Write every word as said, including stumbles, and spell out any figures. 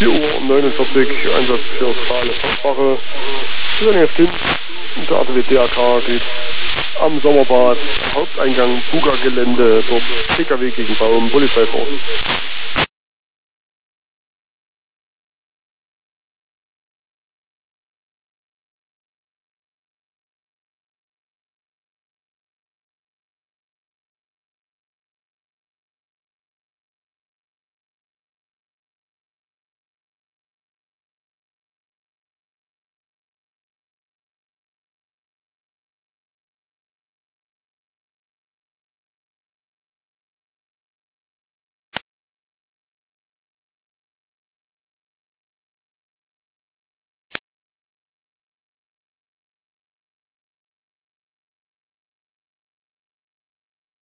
vier Uhr neunundvierzig, Einsatz für Strahle Fachwache. Wir werden jetzt hin. Der A T W D A K geht am Sommerbad, Haupteingang, Buga-Gelände, dort P K W gegen Baum, Polizei vor.